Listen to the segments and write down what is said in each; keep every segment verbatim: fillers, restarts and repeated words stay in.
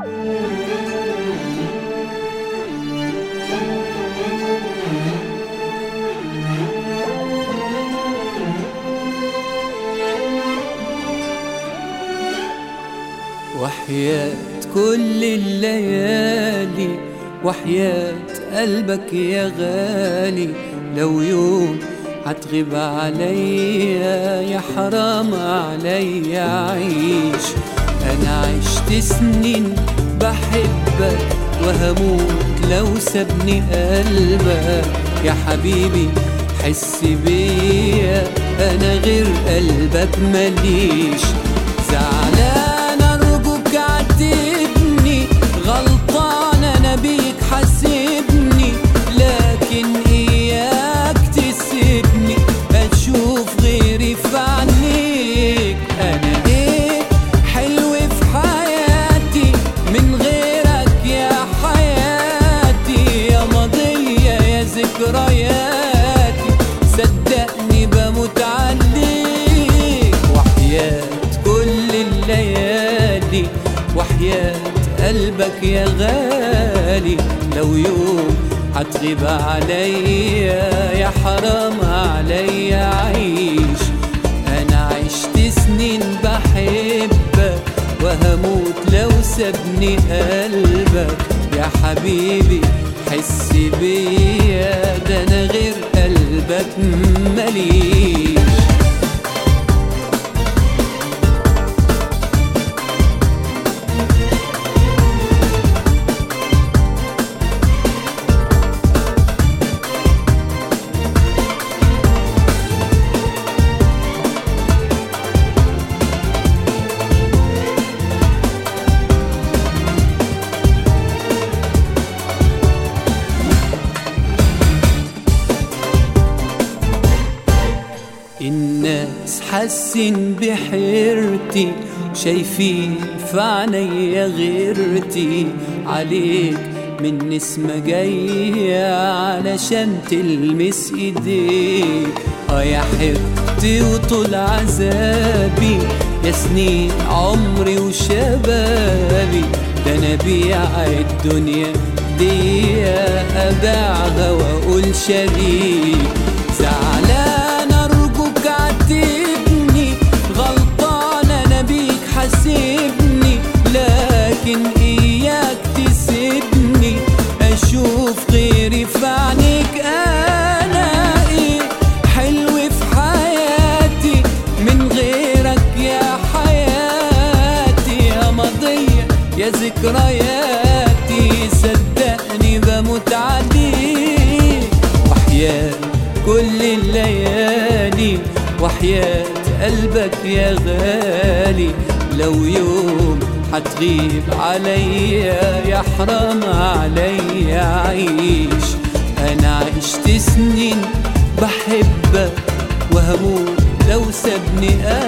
وحياة كل الليالي وحياة قلبك يا غالي، لو يوم هتغيب عليا يا حرام عليا عيش. أنا عشت سنين بحبك وهموت لو سابني قلبك يا حبيبي، حس بيا أنا غير قلبك ماليش. زعلان أرجوك عاتبني، غلطان أنا بيك حاسبني، لكن إياك تسيبني أشوف غيري في عينيك. أنا إيه حلو في حياتي من غيرك يا حياتي، يا ماضية يا ذكرياتي صدقني بموت عليك. وحياة كل الليالي وحياة قلبك يا غالي، لو يوم هتغيب عليا يا حرام عليا عيش. أنا عشت سنين بحبك وهموت لو سابني قلبك يا حبيبي، حس بيا ده أنا غير قلبك ماليش. الناس حاسين بحيرتي، شايفين في عينيا غيرتي، عليك من نسمة جاية علشان تلمس ايديك. اه يا حبتي وطول عذابي يا سنين عمري وشبابي، ده انا بيع الدنيا دي ابيعها واقول شريك. زعلان أرجوك عاتبني، غلطان أنا بيك حاسبني، لكن إياك تسيبني أشوف غيري في عينيك. أنا إيه حلو في حياتي من غيرك يا حياتي، يا ماضية يا ذكرياتي صدقني بموت عليك. وحياة كل الليالي وحياة قلبك يا غالي، لو يوم هتغيب عليا يا حرام عليا عيش. أنا عشت سنين بحبك وهموت لو سابني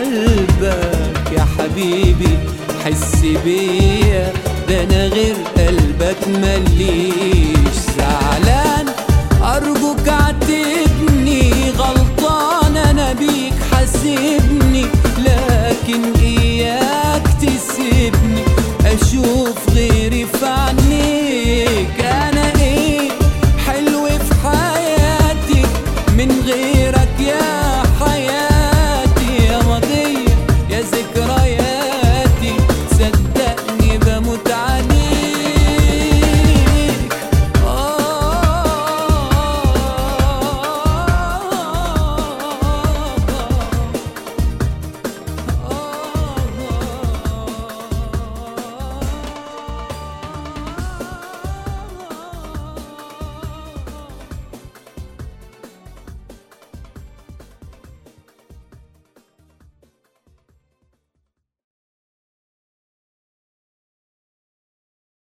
قلبك يا حبيبي، حس بيا ده أنا غير قلبك ماليش. زعلان أرجوك عاتبني، غلطان أنا بيك حاسبني، لكن إياك تسيبني أشوف